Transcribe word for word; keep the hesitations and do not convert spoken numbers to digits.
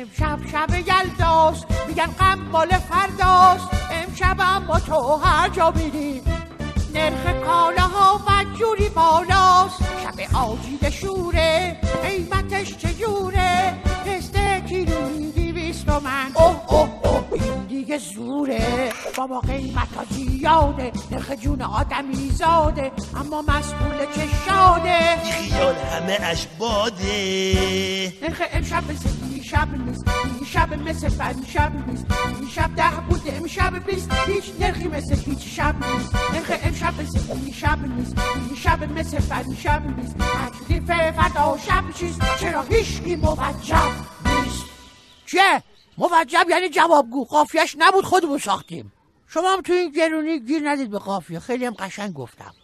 امشب شب یلداست، میگن غم مال فرداست. امشب اما تو هر جا میری نرخ کالاها و جوری بالاست. شب آجیل شوره، قیمتش چجوره؟ تسته کیلویی دویست تومن. اوه اوه اوه این دیگه زوره بابا، قیمت ها زیاده، نرخ جون آدمی زاده، اما مسئول که شاده. خیال همه اش باده. نرخ امشب مثل این شب نیست، این شب مثل پنج شب نیست. این شب ده بود امشب بیست، هیچ نرخی مثل هیچ شب نیست. نرخ امشب مثل این شب نیست، این شب مثل پنج شب نیست. تکلیف فدا شب چیست؟ چرا هیچکی موجب نیست؟ چه؟ موجب یعنی جوابگو. قافیه‌اش نبود خودمون ساختیم. شما هم تو این گرونی گیر ندید به قافیه، خیلی هم قشنگ گفتم.